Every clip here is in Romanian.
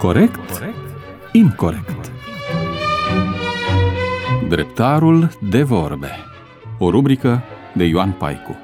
Corect? Incorect. Dreptarul de vorbe. O rubrică de Ioan Paicu.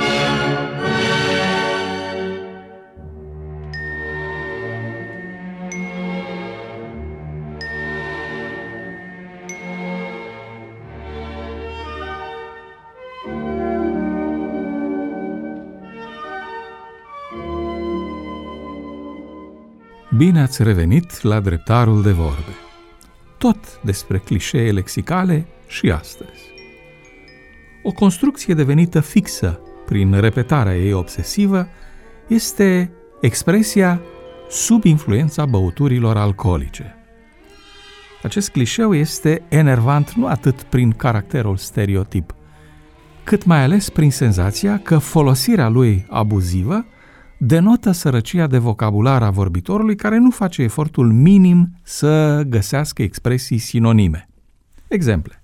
Bine ați revenit la Dreptarul de vorbe. Tot despre clișee lexicale și astăzi. O construcție devenită fixă prin repetarea ei obsesivă este expresia sub influența băuturilor alcoolice. Acest clișeu este enervant nu atât prin caracterul stereotip, cât mai ales prin senzația că folosirea lui abuzivă denotă sărăcia de vocabular a vorbitorului, care nu face efortul minim să găsească expresii sinonime. Exemple.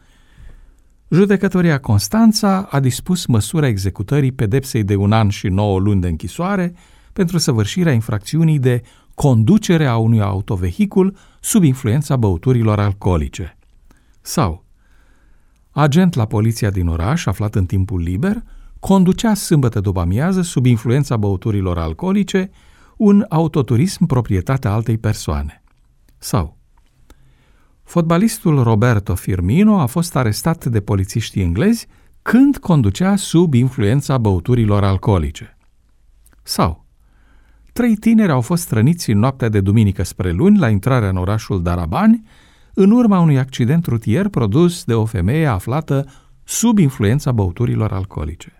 Judecătoria Constanța a dispus măsura executării pedepsei de 1 an și 9 luni de închisoare pentru săvârșirea infracțiunii de conducere a unui autovehicul sub influența băuturilor alcoolice. Sau, agent la poliția din oraș, aflat în timpul liber, conducea sâmbătă după amiază, sub influența băuturilor alcoolice, un autoturism proprietatea altei persoane. Sau, fotbalistul Roberto Firmino a fost arestat de polițiștii englezi când conducea sub influența băuturilor alcoolice. Sau, 3 tineri au fost răniți în noaptea de duminică spre luni la intrarea în orașul Darabani, în urma unui accident rutier produs de o femeie aflată sub influența băuturilor alcoolice.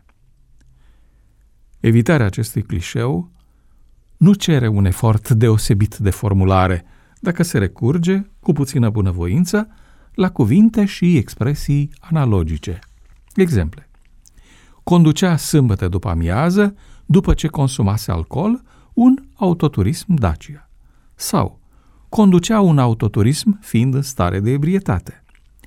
Evitarea acestui clișeu nu cere un efort deosebit de formulare, dacă se recurge, cu puțină bunăvoință, la cuvinte și expresii analogice. Exemple. Conducea sâmbătă după amiază, după ce consumase alcool, un autoturism Dacia. Sau, conducea un autoturism fiind în stare de ebrietate.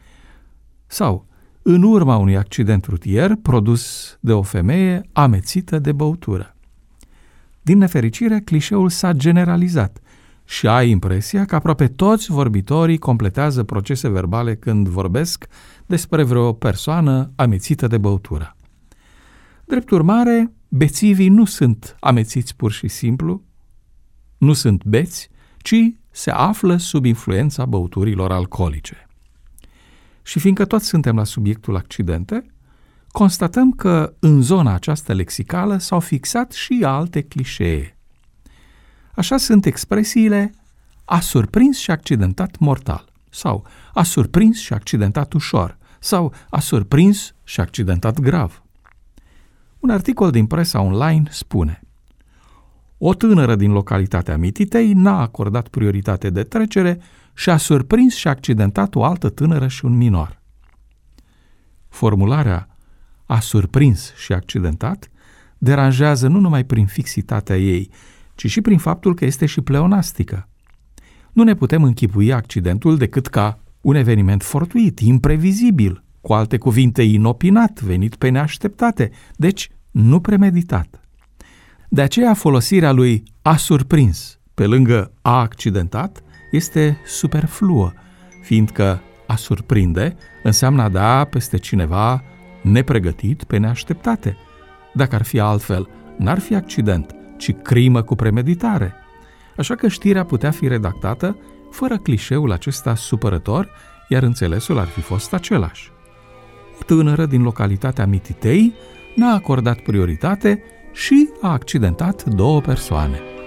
Sau, în urma unui accident rutier produs de o femeie amețită de băutură. Din nefericire, clișeul s-a generalizat și ai impresia că aproape toți vorbitorii completează procese verbale când vorbesc despre vreo persoană amețită de băutură. Drept urmare, bețivii nu sunt amețiți pur și simplu, nu sunt beți, ci se află sub influența băuturilor alcoolice. Și fiindcă toți suntem la subiectul accidente, constatăm că în zona aceasta lexicală s-au fixat și alte clișee. Așa sunt expresiile a surprins și accidentat mortal, sau a surprins și accidentat ușor, sau a surprins și accidentat grav. Un articol din presa online spune: o tânără din localitatea Mititei n-a acordat prioritate de trecere și a surprins și accidentat o altă tânără și un minor. Formularea a surprins și accidentat deranjează nu numai prin fixitatea ei, ci și prin faptul că este și pleonastică. Nu ne putem închipui accidentul decât ca un eveniment fortuit, imprevizibil, cu alte cuvinte inopinat, venit pe neașteptate, deci nu premeditat. De aceea folosirea lui a surprins pe lângă a accidentat este superfluă, fiindcă a surprinde înseamnă a da peste cineva nepregătit pe neașteptate. Dacă ar fi altfel, n-ar fi accident, ci crimă cu premeditare. Așa că știrea putea fi redactată fără clișeul acesta supărător, iar înțelesul ar fi fost același. O tânără din localitatea Mititei n-a acordat prioritate și a accidentat 2 persoane.